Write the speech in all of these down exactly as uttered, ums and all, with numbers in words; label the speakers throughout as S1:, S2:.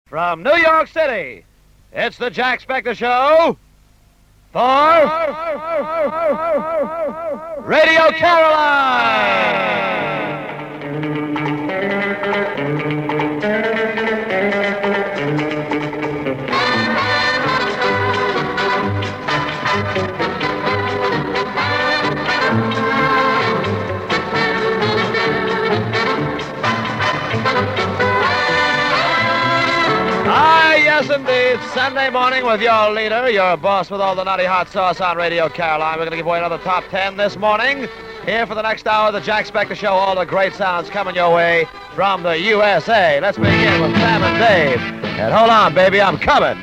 S1: From New York City, it's the Jack Spector Show for Radio Caroline. Yes, indeed. Sunday morning with your leader, your boss with all the nutty hot sauce on Radio Caroline. We're going to give away another top ten this morning. Here for the next hour, the Jack Spector Show. All the great sounds coming your way from the U S A. Let's begin with Sam and Dave. And hold on, baby, I'm coming.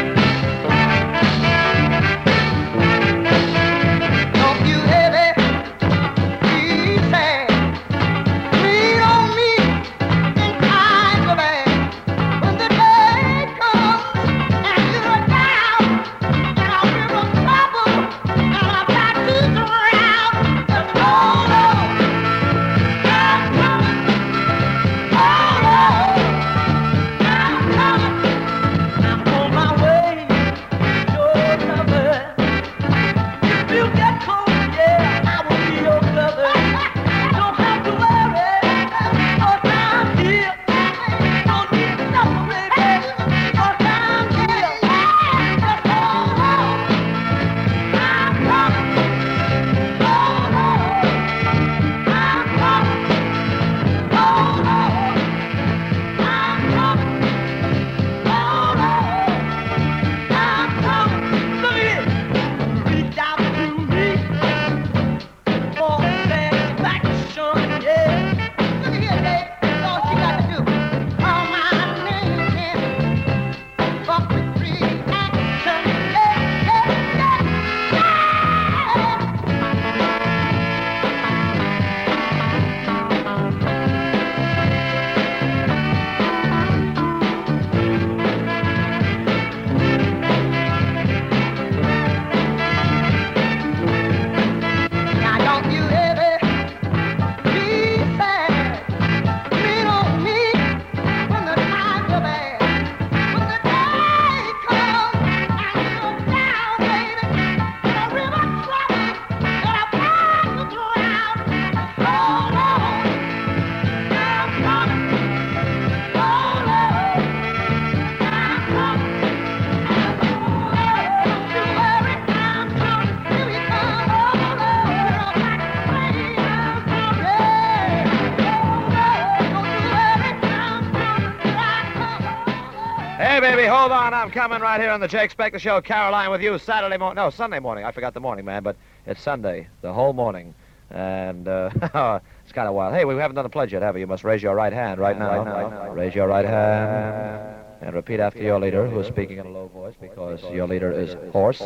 S1: Hold on, I'm coming right here on the Jake Spector Show, Caroline, with you Saturday morning. No, Sunday morning. I forgot the morning, man, but it's Sunday, the whole morning. And uh, it's kind of wild. Hey, we haven't done a pledge yet, have we? You must raise your right hand right now. Right now. Raise your right hand and repeat after your leader, who is speaking in a low voice because your leader is hoarse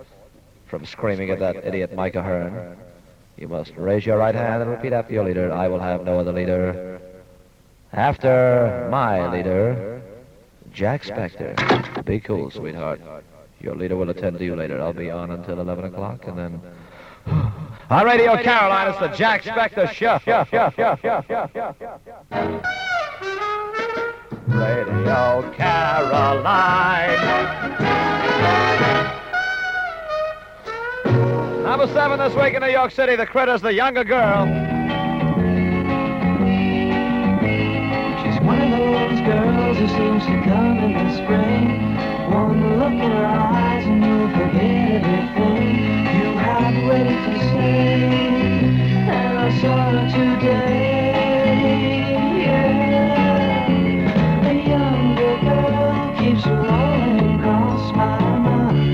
S1: from screaming at that idiot Micah Hearn. You must raise your right hand and repeat after your leader. I will have no other leader. After my leader, Jack Spector. Be cool, sweetheart. Your leader will attend to you later. I'll be on until eleven o'clock, and then... on Radio Caroline, it's the Jack Spector Show. Radio Caroline. Number seven this week in New York City, The Critters, The Younger Girl.
S2: One of those girls who seems to come in the spring. One look in her eyes and you'll forget everything you had ready to say. And I saw her today, yeah. A younger girl keeps rolling across my mind.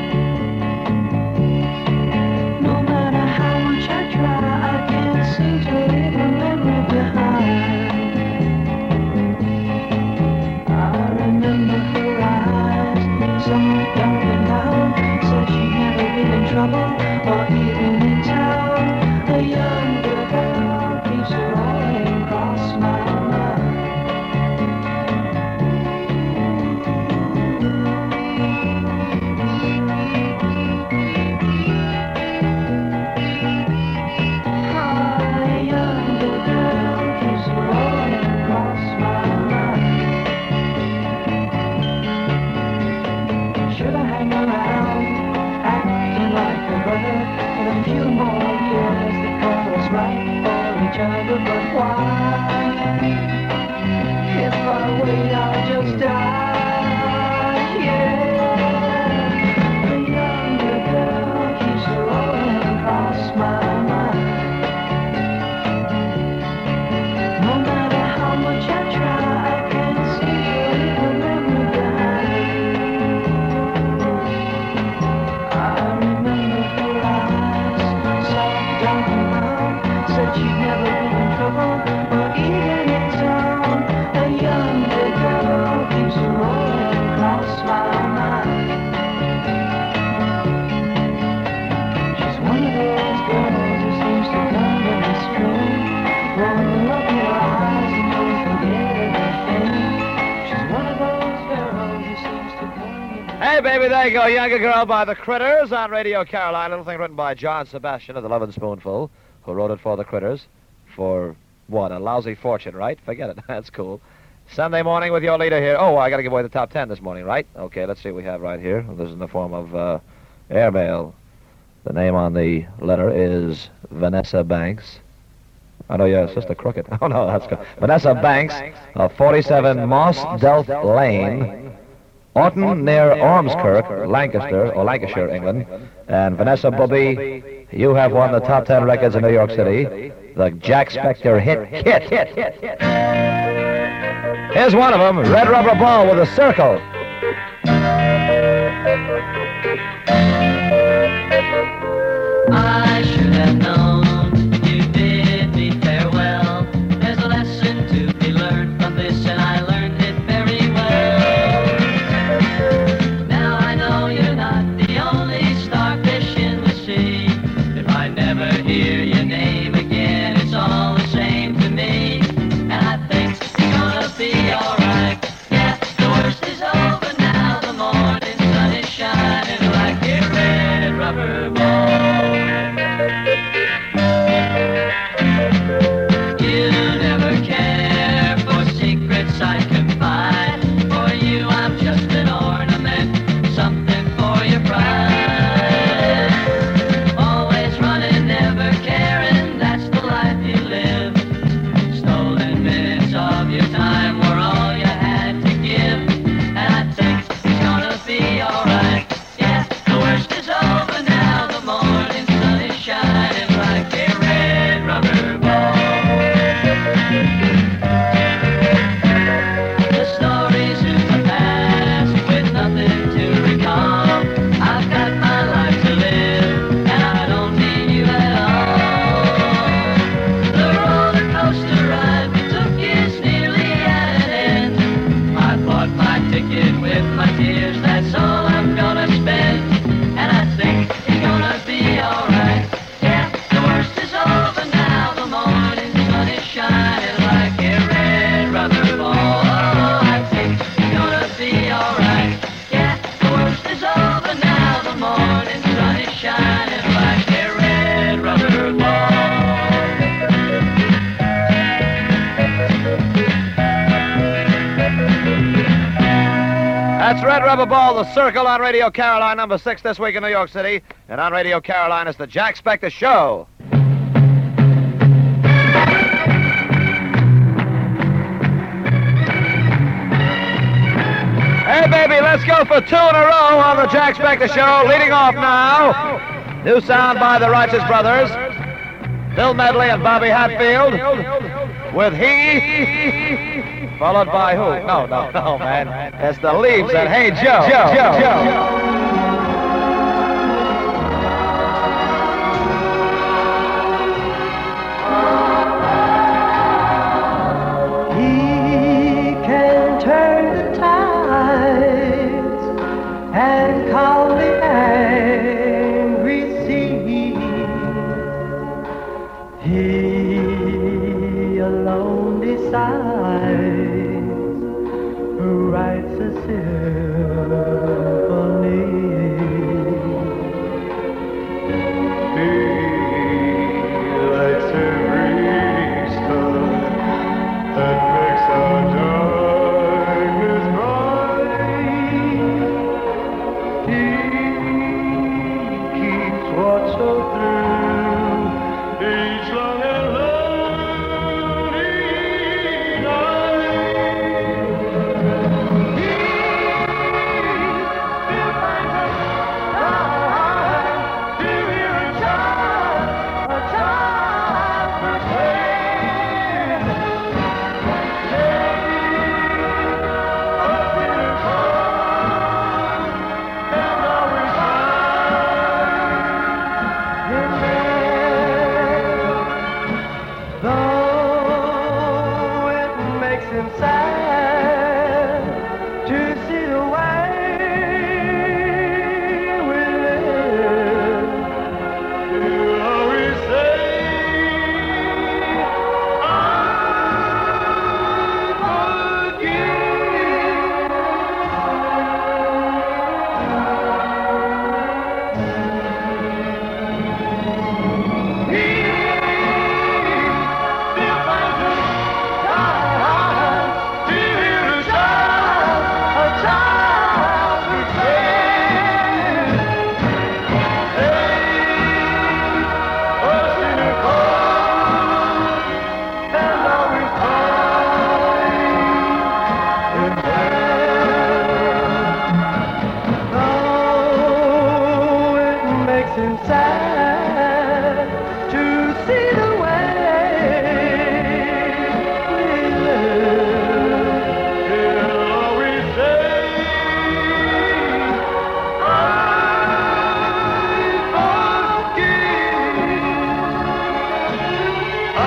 S2: No matter how much I try, I can't seem to leave her memory behind. Remember her eyes, somewhere dark and loud, said she never other, but why? If I wait, I'll just die, yeah. The younger girl keeps rolling across my mind. No matter how much I try, I can't seem to leave her memory behind. I remember her eyes, soft, dark and brown, said she'd never been in trouble, or even in town. A younger girl keeps rolling across my mind. She's one of those girls who seems to come in the spring. One look in her eyes and you'll forget everything. She's one of those girls who seems to come in the
S1: Hey, baby, there you go. Younger Girl by the Critters on Radio Caroline. A little thing written by John Sebastian of the Lovin' Spoonful, who wrote it for the Critters for, what, a lousy fortune, right? Forget it. That's cool. Sunday morning with your leader here. Oh, I got to give away the top ten this morning, right? Okay, let's see what we have right here. This is in the form of uh, airmail. The name on the letter is Vanessa Banks. Oh, no, yeah, it's just a crooked. Oh, no, that's good. Vanessa Banks of forty-seven Moss Delft Lane, Orton near Ormskirk, Lancaster, or Lancashire, England. And Vanessa Bubby, you have won the top ten records in New York City. The Jack Spector hit, hit, hit, hit, hit. Here's one of them, Red Rubber Ball with a circle.
S2: I should have known you bid me farewell. There's a lesson to be learned from this, and I learned it very well. Now I know you're not the only starfish in the sea. If I never hear your name again, it's all the same to me. And I think it's gonna be alright. Yeah, the worst is over now. The morning sun is shining like a red rubber ball. You never care for secrets I confide. For you I'm just an ornament, something for your pride. Always running, never caring, that's the life you live. Stolen minutes of your time were all you had to give. And I think it's gonna be alright. Yeah, the worst is over now. The morning sun is shining like a red rubber ball. The stories of the past with nothing to recall. I've got my life to live, and I don't need you at all. The roller coaster ride we took is nearly at an end. I bought my ticket with my tears, that's all I'm gonna spend. And I think it's gonna be alright. Yeah, the worst is over now. The morning sun is shining like a red rubber ball. I think it's gonna be alright. Yeah, the worst is over now. The morning sun is shining like a red rubber ball.
S1: That's Red Rubber Ball, the Circle on Radio Caroline, number six this week in New York City. And on Radio Caroline, it's the Jack Spector Show. Hey, baby, let's go for two in a row on the Jack Spector Show. Leading off now, new sound by the Righteous Brothers, Bill Medley and Bobby Hatfield, with He, followed by who? No, no, no, man. It's the Leaves and Hey Joe. Joe, Joe, Joe.
S2: He can turn the tides and calm the angry sea. He alone decides, writes a symphony. He lights every star that makes our darkness bright. He keeps watch through each long and makes him sad to see the way we live. He'll always say, I forgive. I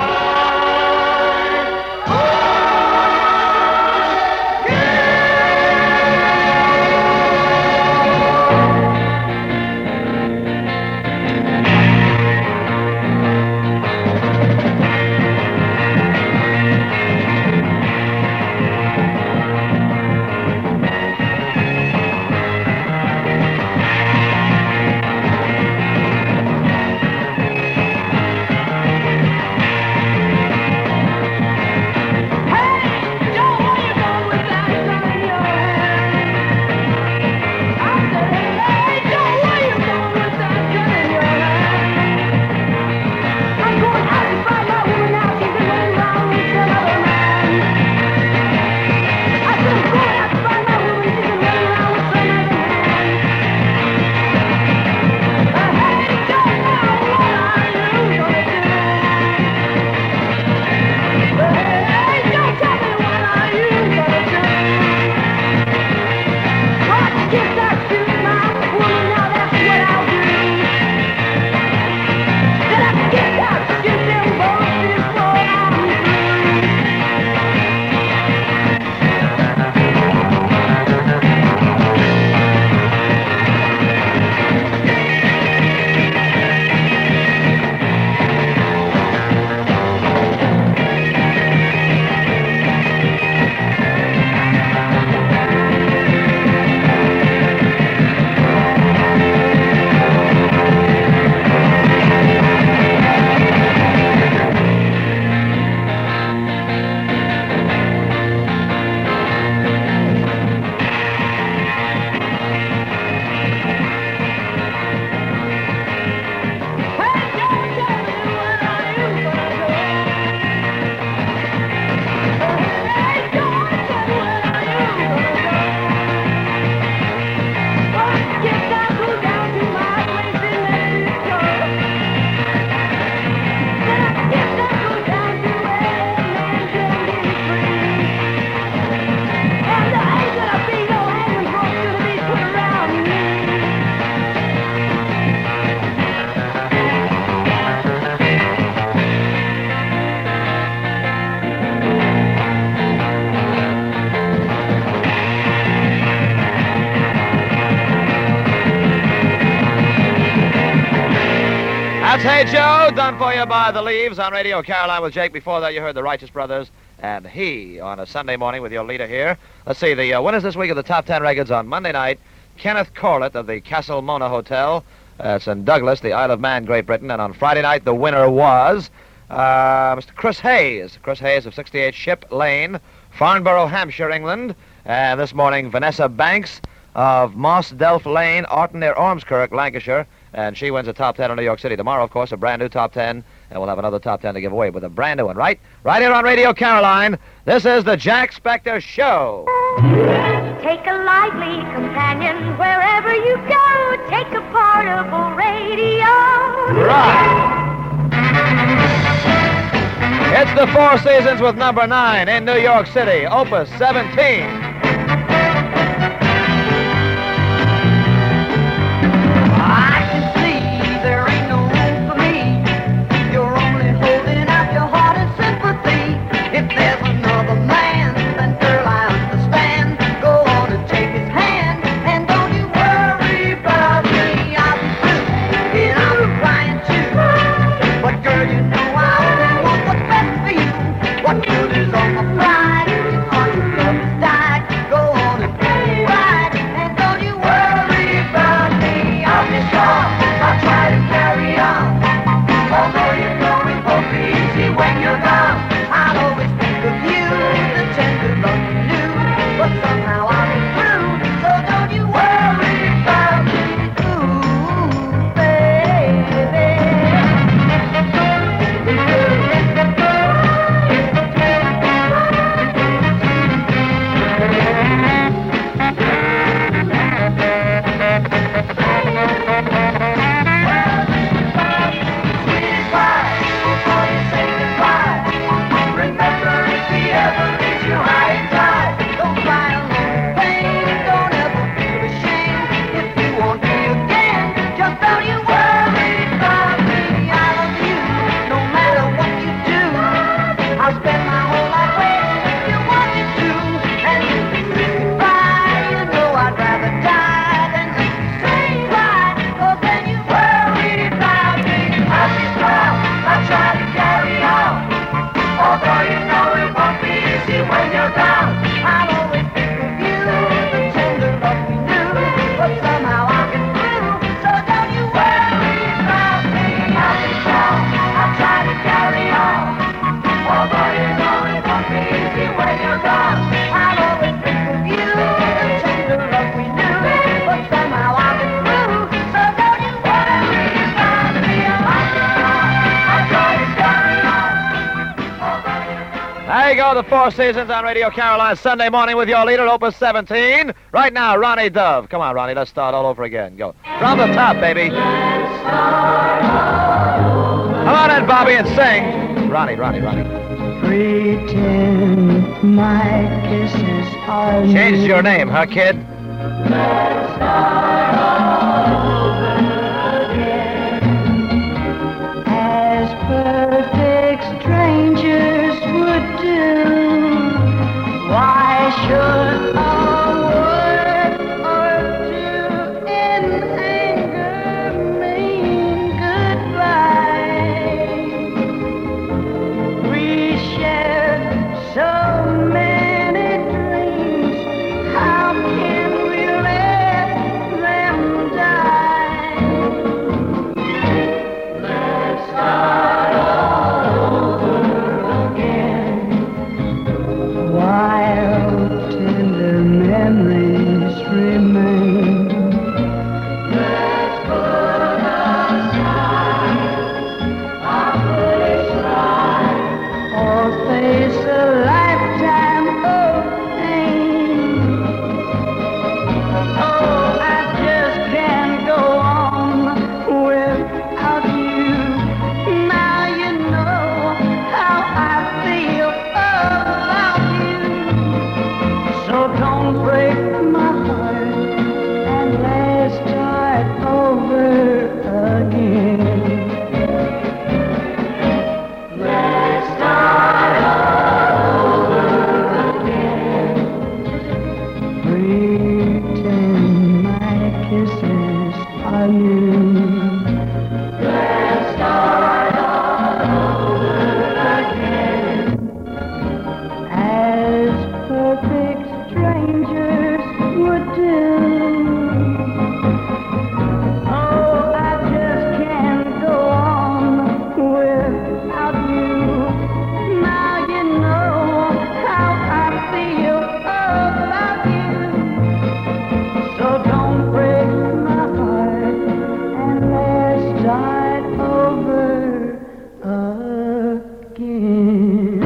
S1: That's Hey Joe, done for you by The Leaves on Radio Caroline with Jake. Before that, you heard the Righteous Brothers and He on a Sunday morning with your leader here. Let's see, the uh, winners this week of the top ten records on Monday night, Kenneth Corlett of the Castle Mona Hotel. That's in Douglas, the Isle of Man, Great Britain. And on Friday night, the winner was uh, Mister Chris Hayes. Chris Hayes of sixty-eight Ship Lane, Farnborough, Hampshire, England. And this morning, Vanessa Banks of Moss Delph Lane, Orton near Ormskirk, Lancashire. And she wins a top ten in New York City. Tomorrow, of course, a brand new top ten. And we'll have another top ten to give away with a brand new one, right? Right here on Radio Caroline. This is the Jack Spector Show.
S3: Take a lively companion wherever you go. Take a portable radio.
S1: Right. It's the Four Seasons with number nine in New York City, Opus seventeen.
S2: I can see there ain't no room for me. You're only holding out your heart and sympathy. If there's another man, then girl, I understand. Go on and take his hand, and don't you worry about me. I'll be through, and I'll be crying too. But girl, you know I only want what's best for you. What good is all my pride if your heart of love has died?
S1: go, the Four Seasons on Radio Caroline, Sunday morning with your leader, Opus seventeen. Right now, Ronnie Dove. Come on, Ronnie, let's start all over again. Go. From the top, baby. Come on in, Bobby, and sing. Ronnie, Ronnie, Ronnie.
S2: Pretend my kisses are
S1: Changed
S2: new.
S1: your name, huh, kid?
S2: Let's start all over again. As perfect strangers would do. Why should a word or two in anger mean goodbye? We shared so many dreams. How can we let them die? Let's start all over again. While tender memories remain. Let's put aside our foolish pride, or face a lifetime of pain. Oh, I just can't go on without you. Now you know how I feel about you. So don't break my heart and let's start over again. Let's start over again. Pretend my kisses are new. Let's start over again. As perfect strangers would do. Oh, I just can't go on without you. Now you know how I feel about you. So don't break my heart and let's start over again.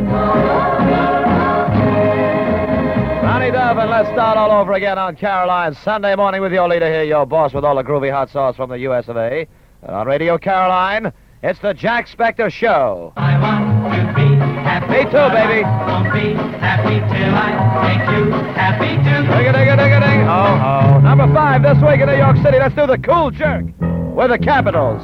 S1: Ronnie Dove, and let's start all over again on Caroline, Sunday morning with your leader here, your boss with all the groovy hot sauce from the U S of A. And on Radio Caroline, it's the Jack Spector Show.
S4: I want to be happy.
S1: Me too, baby.
S4: Won't be happy till I make you happy too.
S1: Ding-a-ding-a-ding-a-ding. Oh, oh. Number five this week in New York City. Let's do the Cool Jerk with the Capitals.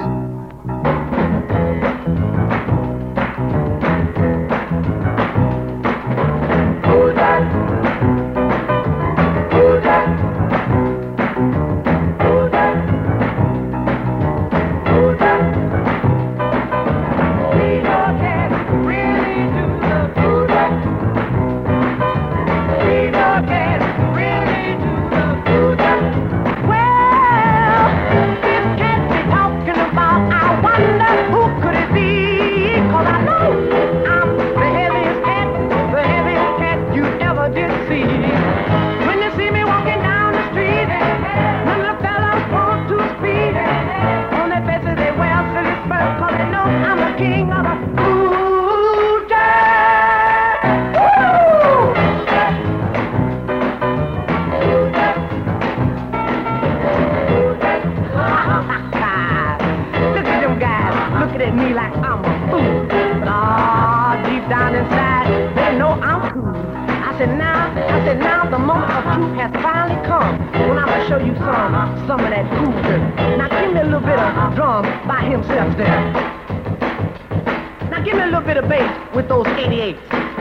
S2: Some of that cool shit. Now give me a little bit of drum by himself there. Now give me a little bit of bass with those eighty-eights.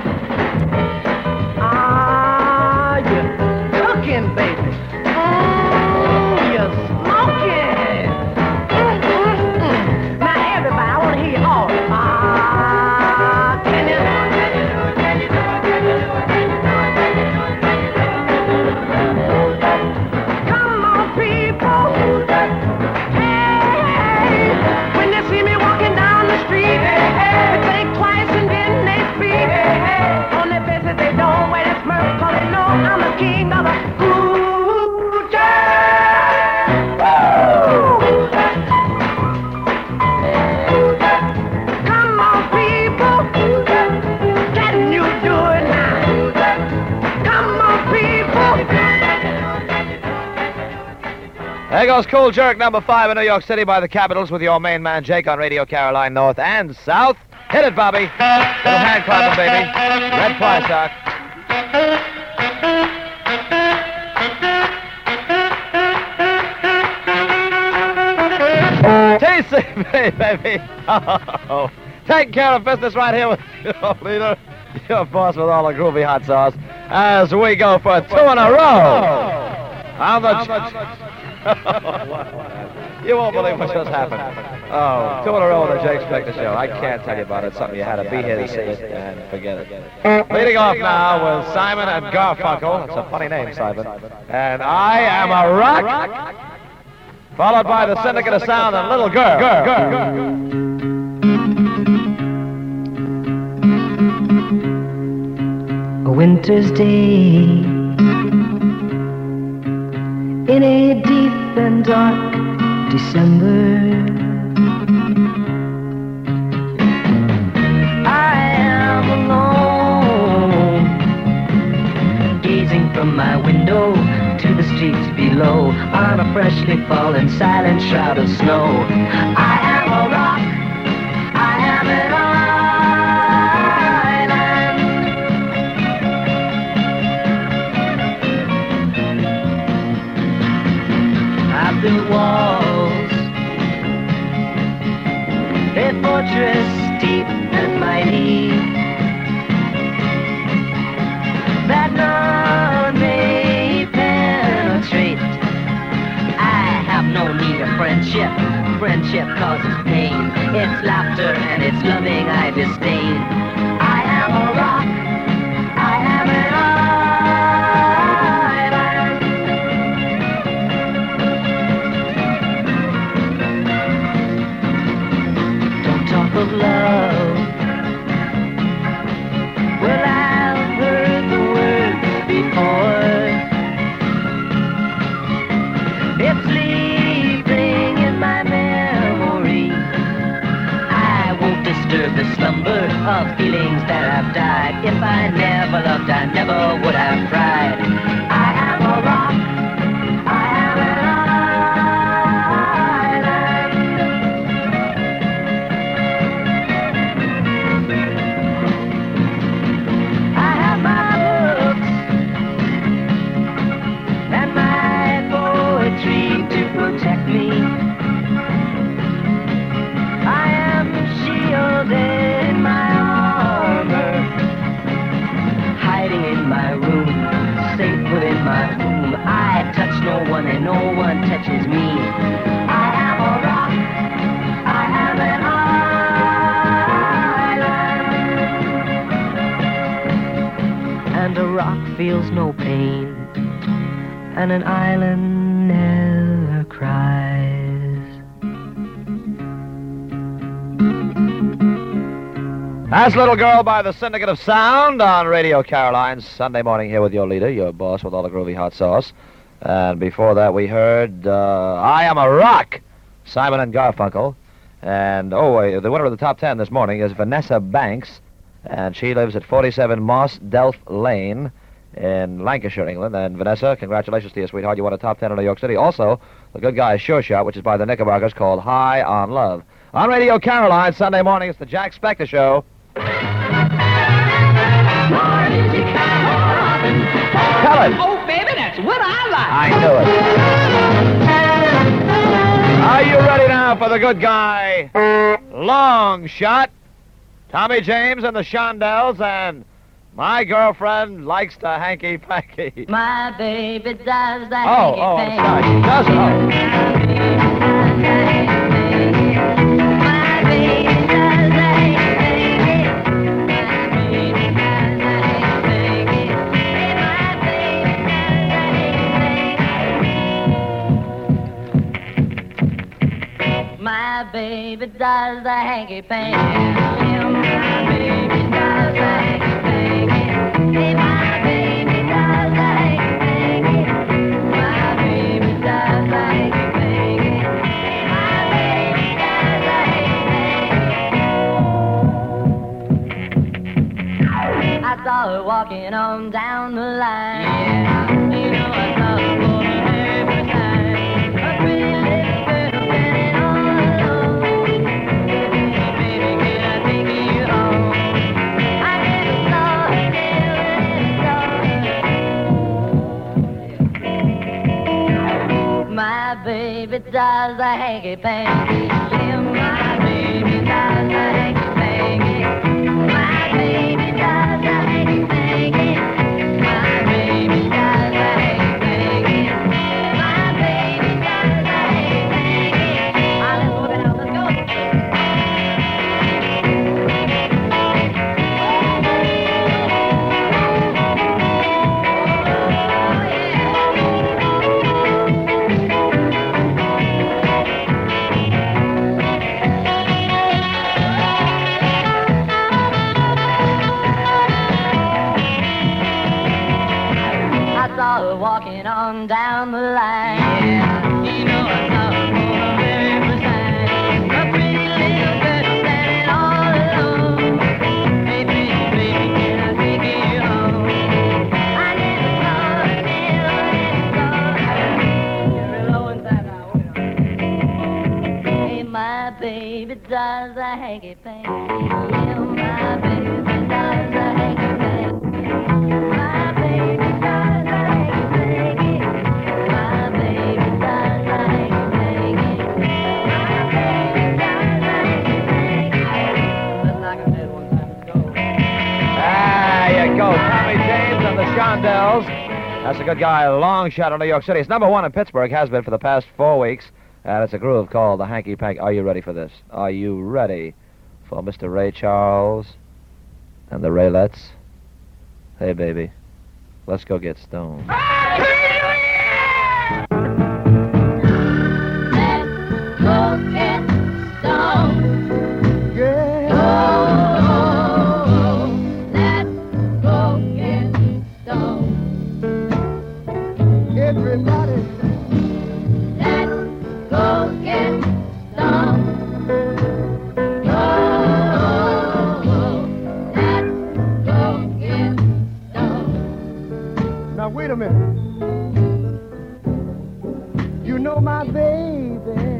S2: Ah, you're cooking, baby. Mm, you're smoking. Mm, mm, mm. Now everybody, I want to hear you all. Ah, can you? Come on, people. Hey, when they see me walking down the street, they think twice and then they speak. On their faces they don't wear that smirk, 'cause they know I'm the king of the cool
S1: There goes Cool Jerk, number five in New York City by the Capitals with your main man Jake on Radio Caroline North and South. Hit it, Bobby. Little hand clapping, baby. Red Fly Sock. T C B, baby. Oh, taking care of business right here with your leader, your boss with all the groovy hot sauce, as we go for two in a row. On the You won't believe what just happened. Oh, two in a row on the Jake Spector Show. I can't tell you about it. It's something you had to be here to see it and forget it. Leading off now with Simon and Garfunkel. It's a funny name, Simon. And I Am a Rock. Followed by the Syndicate of Sound and Little Girl. Girl. Girl.
S2: A winter's day in a deep and dark December, I am alone, gazing from my window to the streets below, on a freshly fallen silent shroud of snow. I am a rock, I am an island. I've built walls, a fortress deep and mighty, that none may penetrate. I have no need of friendship. Friendship causes pain. It's laughter and it's loving I disdain. I am a rock. I am an island. Don't talk of love. Well, I've heard the word before. It's sleeping in my memory. I won't disturb the slumber of feelings that have died. If I never loved, I never would have cried. I am a rock. I am an island. I have my books and my poetry to protect me. I am shielded in my armor, hiding in my room, safe within my tomb. I touch no one and no one touches me. I am a rock. I am an island. And a rock feels no pain, and an island never cries.
S1: That's Little Girl by the Syndicate of Sound on Radio Caroline. Sunday morning here with your leader, your boss with all the groovy hot sauce. And before that we heard uh, I Am a Rock, Simon and Garfunkel. And, oh, uh, the winner of the top ten this morning is Vanessa Banks. And she lives at forty-seven Moss Delph Lane in Lancashire, England. And Vanessa, congratulations to you, sweetheart. You won a top ten in New York City. Also, the Good Guys Sure Shot, which is by the Knickerbockers, called High on Love. On Radio Caroline, Sunday morning, it's the Jack Spector Show. Tell it.
S5: Oh, baby, that's what I like.
S1: I knew it. Are you ready now for the Good Guy Long Shot? Tommy James and the Shondells and My Girlfriend Likes to Hanky Panky.
S2: My baby does the
S1: Oh, oh, I'm sorry. She does. Oh.
S2: My baby does the My baby does the hanky panky. My baby does the hanky panky. My baby does the hanky panky. My baby does the hanky panky. My baby does the hanky panky. I saw her walking on down the line. Yeah, you know I saw her going every time. My baby does the hanky-panky. Yeah, my baby does the hanky-panky. My baby does the hanky-panky. My baby does the hanky-panky. My baby does the hanky-panky. Ah, let's work it out. Let's go. Walking on down the line. Yeah, you know I saw her for the very first time. A pretty little girl standing all alone. Hey, baby, baby, can I take you home? I never saw her till I saw her. You're low inside now. Hey, my baby does the hanky-panky. Yeah, my baby does the hanky-panky. My baby does the
S1: Go, Tommy James and the Shondells. That's a good guy, long shot in New York City. It's number one in Pittsburgh, has been for the past four weeks. And it's a groove called the Hanky Panky. Are you ready for this? Are you ready for Mister Ray Charles and the Raylettes? Hey, baby, let's go get stoned.
S6: Wait a minute. You know my baby,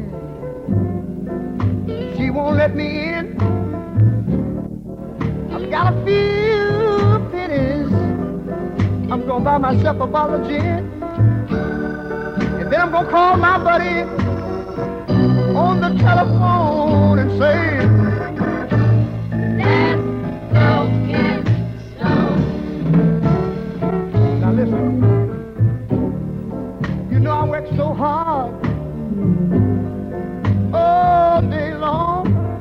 S6: she won't let me in. I've got a few pennies. I'm gonna buy myself a bottle of gin, and then I'm gonna call my buddy on the telephone and say, let's go get stoned. Now listen. I work so hard all day long.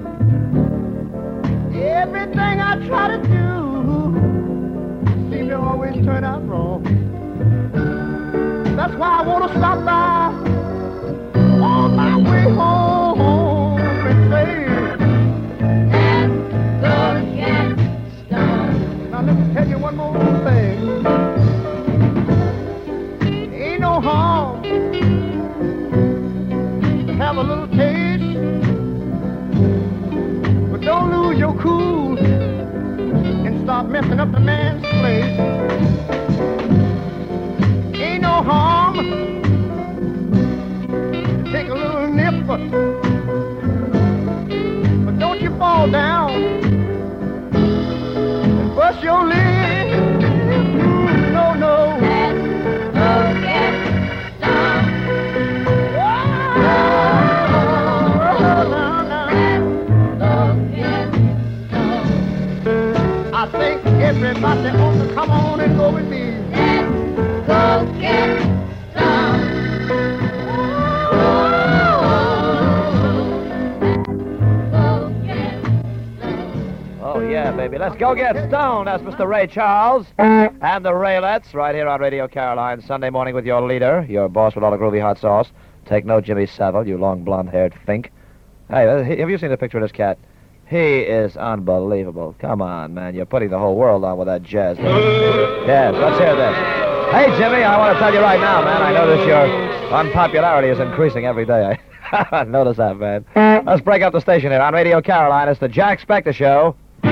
S6: Everything I try to do seems to always turn out wrong. That's why I want to stop by on my way home and say, let's go get stoned. Now let me tell you one more thing. Ain't no harm have a little taste, but don't lose your cool and start messing up the man's place. Ain't no harm to take a little nip, but don't you fall down and bust your leg. No, no. I think everybody ought to come on and go with me. Let's go get some.
S1: Oh, yeah, baby. Let's go get stoned. That's Mister Ray Charles and the Raylettes right here on Radio Caroline. Sunday morning with your leader, your boss with all the groovy hot sauce. Take no Jimmy Savile, you long blonde-haired fink. Hey, have you seen the picture of this cat? He is unbelievable. Come on, man. You're putting the whole world on with that jazz. Yes, let's hear this. Hey, Jimmy, I want to tell you right now, man, I notice your unpopularity is increasing every day. I notice that, man. Let's break up the station here on Radio Caroline. It's the Jack Spector Show.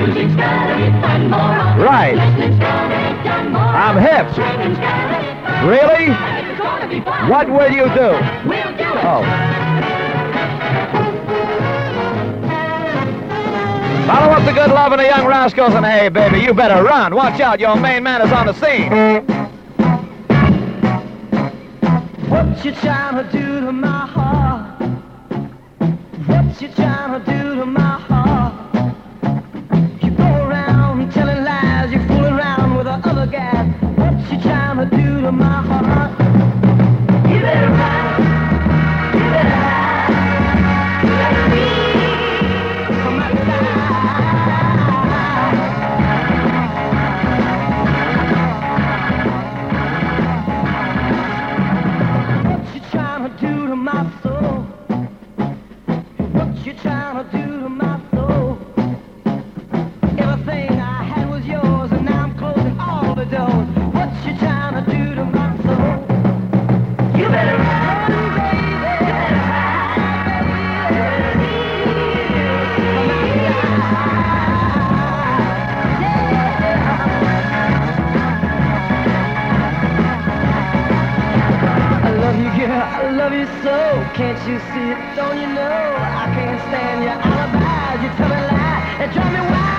S1: Right. I'm hip. Really? What will you do? Oh. Follow up the good love of the young rascals, and hey, baby, you better run. Watch out, your main man is on the scene. What
S2: What you trying to do to my heart? What you trying to do to my heart? You go around telling lies, you fool around with the other guys. What you trying to do to my heart? You better run, you better hide, you better leave from my side. What you trying to do to my soul? What you trying to do to my soul? Everything I had was yours, and now I'm closing all the doors. What you trying to do to my soul? You better run, baby. You better hide, baby. You better leave from my side. I love you, girl. I love you so. Can't you see it? Don't you know? I can't stand your alibis. You tell me lies. They drive me wild.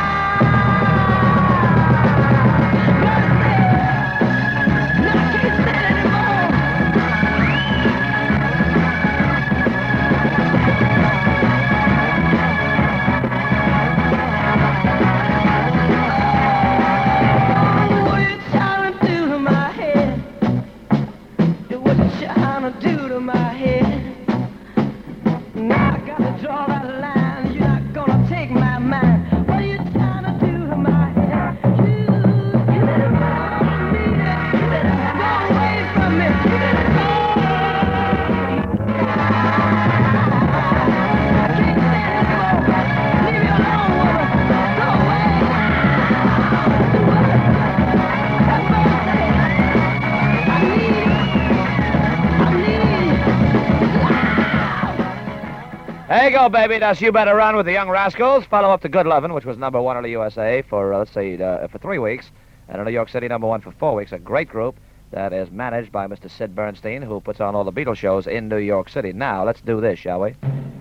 S1: There you go, baby. That's You Better Run with the Young Rascals. Follow up to Good Lovin', which was number one in the U S A for, uh, let's say, uh, for three weeks. And in New York City, number one for four weeks. A great group that is managed by Mister Sid Bernstein, who puts on all the Beatles shows in New York City. Now, let's do this, shall we?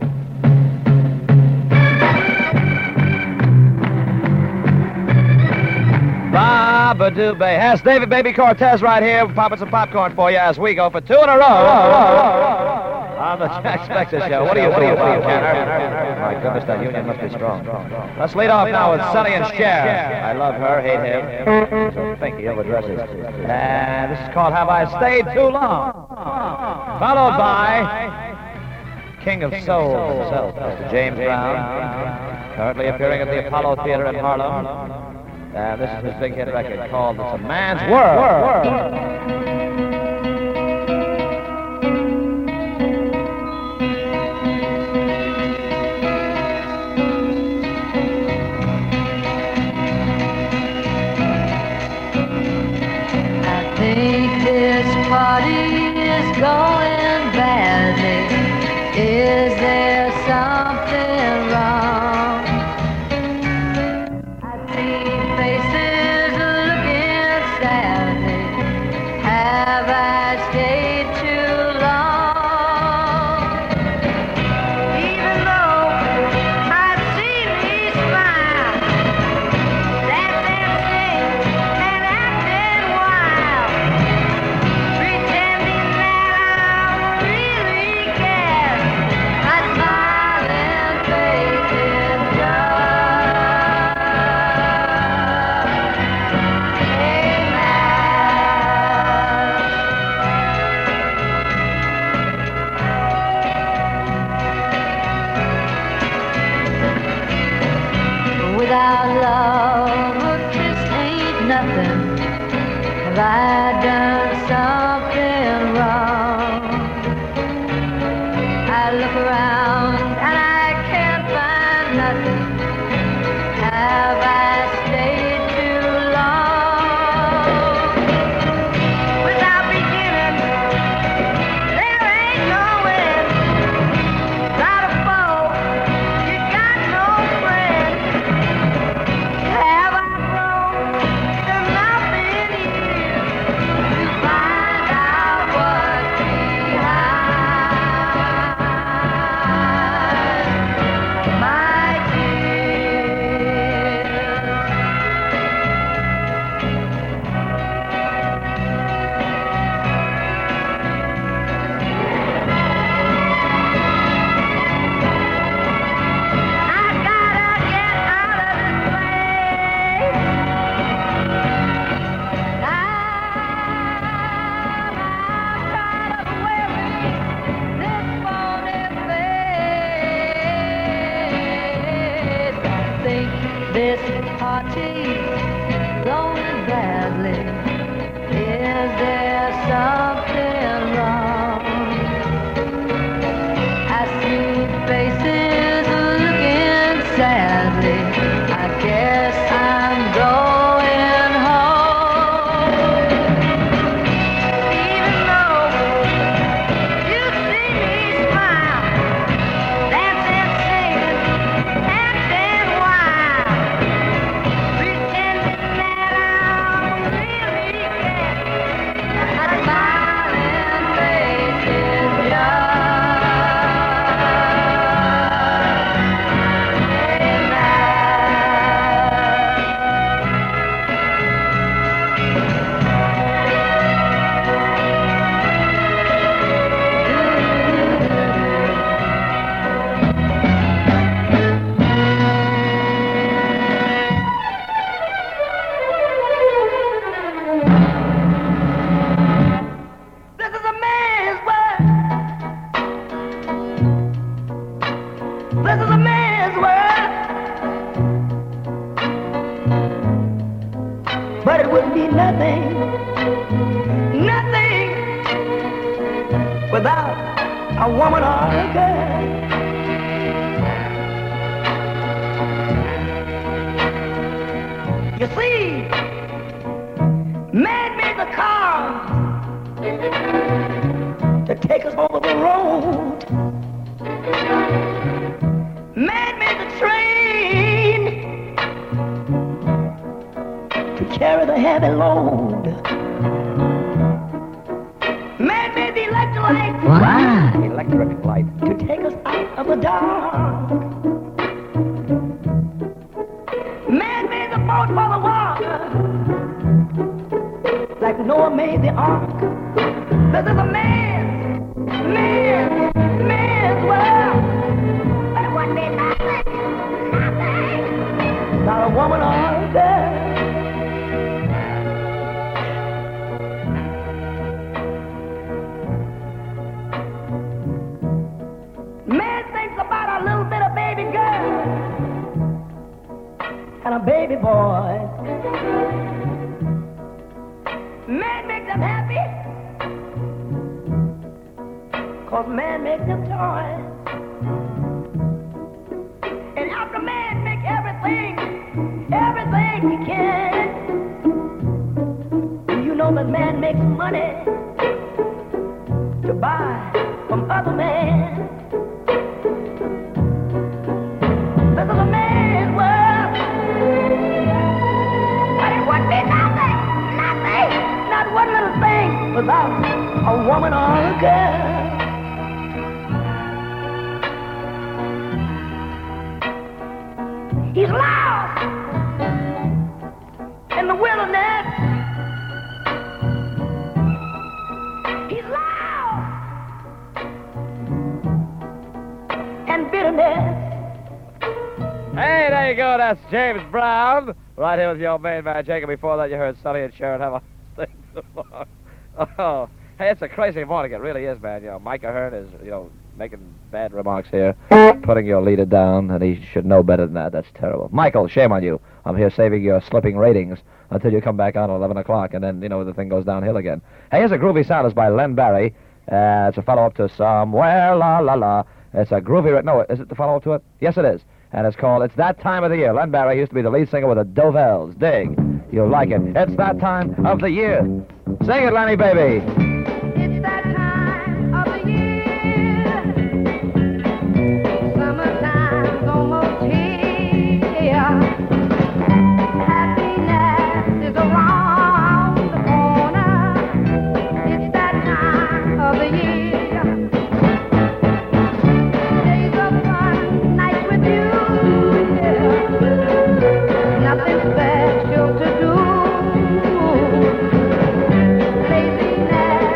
S1: Baba-doo, baby. Yes, David Baby Cortez right here, popping some popcorn for you as we go for two in a row. On the Jack Spector Show. What do you think about Kenner? My goodness, that union must be strong. Let's lead off now with Sonny and Cher. I love her, hate him. So thinky overdresses. And this is called Have I Stayed Too Long? Followed by King of Soul himself, Mister James Brown. Currently appearing at the Apollo Theater in Harlem. And this is his big hit record called It's a Man's World.
S7: Party is going badly. Is there something wrong? I see faces looking sadly. Have I stayed too long? Even though I see me smile, let them sing and acting wild. Pretending that I really care. I this party's going badly. Is there something wrong? I see faces looking sadly. I guess I'm going home. Even though you see me smile, dancing, singing, acting wild, pretending that I'm really care. A smiling face is This is a man's world. This is a man's world. But it wouldn't be nothing, nothing without a woman or a girl. You see, man made the car to take us over the road. Man made the train to carry the heavy load. Man made the electric light.
S1: Wow. Electric light.
S7: To take us out of the dark. Man made the boat for the water, like Noah made the ark. This is a man, man, man's world. But it wouldn't be nothing, nothing. Not a woman or a girl. Man thinks about a little bit of baby girl and a baby boy. Man makes them happy, cause man makes them toys. And after man make everything, everything he can, you know that man makes money to buy from other men. This is a man's world, but it wouldn't be nothing, nothing, not one little thing without a woman or a girl. He's lost in the wilderness. He's lost in bitterness.
S1: Hey, there you go. That's James Brown. Right here with your main man, Jacob. Before that, you heard Sonny and Sharon have a thing tomorrow. Oh, hey, it's a crazy morning. It really is, man. You know, Mike Ahern is, you know, making bad remarks here, putting your leader down, and he should know better than that. That's terrible. Michael, shame on you. I'm here saving your slipping ratings until you come back on at eleven o'clock, and then, you know, the thing goes downhill again. Hey, here's a groovy sound. It's by Len Barry. Uh, it's a follow-up to Somewhere La La La. It's a groovy... No, is it the follow-up to it? Yes, it is. And it's called It's That Time of the Year. Len Barry used to be the lead singer with the Dovells. Dig. You'll like it. It's that time of the year. Sing it, Lenny, baby.
S7: It's that time of the year. Summertime's almost here. Happiness is around the corner. It's that time of the year. Days of fun, nights with you. Nothing special to do. Laziness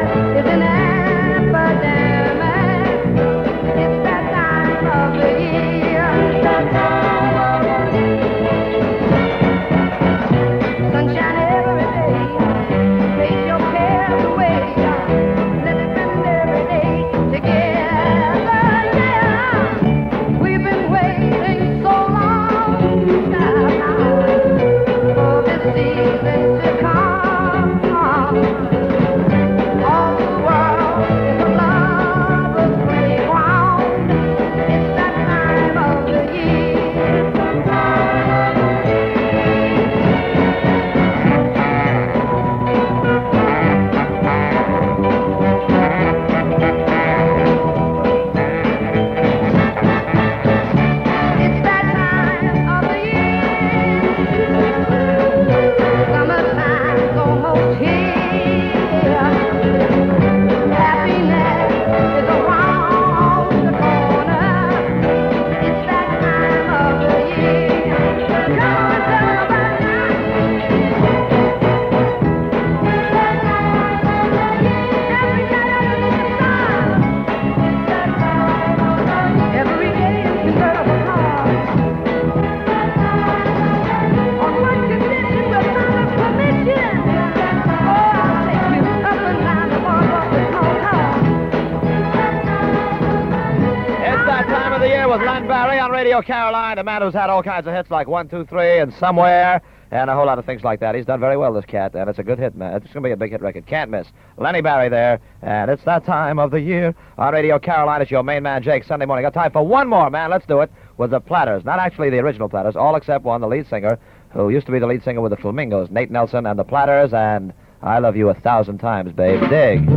S1: with Len Barry on Radio Caroline, a man who's had all kinds of hits like One, Two, Three, and Somewhere, and a whole lot of things like that. He's done very well, this cat, and it's a good hit, man. It's going to be a big hit record. Can't miss. Lenny Barry there, and it's that time of the year on Radio Caroline. It's your main man, Jake, Sunday morning. Got time for one more, man. Let's do it with the Platters. Not actually the original Platters, all except one, the lead singer, who used to be the lead singer with the Flamingos, Nate Nelson and the Platters, and I Love You a Thousand Times, babe. Dig.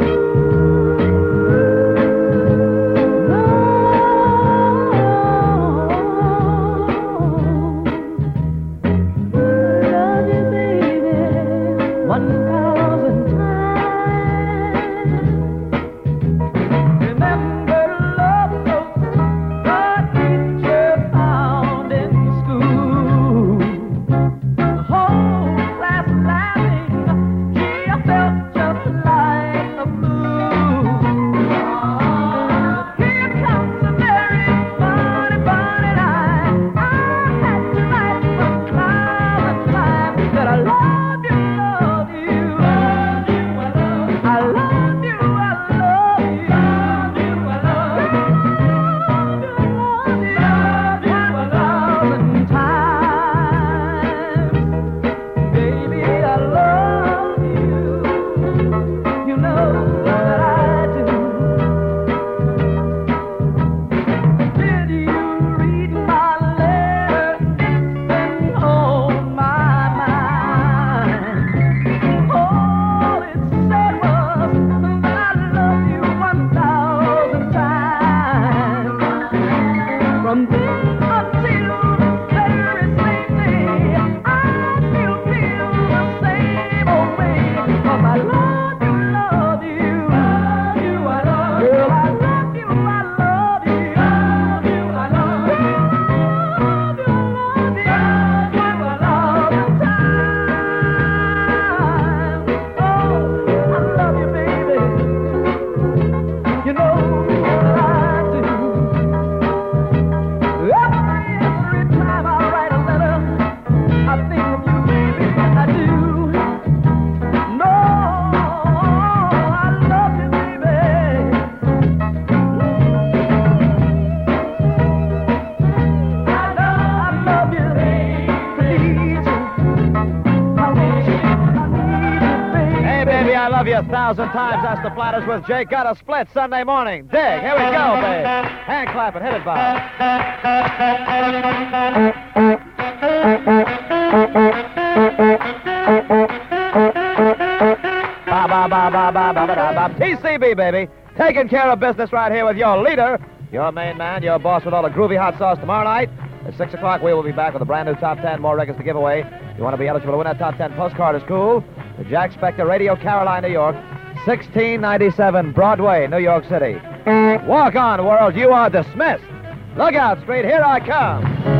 S1: A thousand times. That's the Platters with Jake. Got a split Sunday morning. Dig. Here we go, babe. Hand clapping. Hit it, Bob. Ba ba ba ba ba ba ba ba. T C B, baby. Taking care of business right here with your leader, your main man, your boss with all the groovy hot sauce. Tomorrow night at six o'clock, we will be back with a brand new top ten. More records to give away. If you want to be eligible to win that top ten postcard is cool. The Jack Spector, Radio Caroline, New York, sixteen ninety-seven Broadway, New York City. Walk on, world, you are dismissed. Look out, Street, here I come.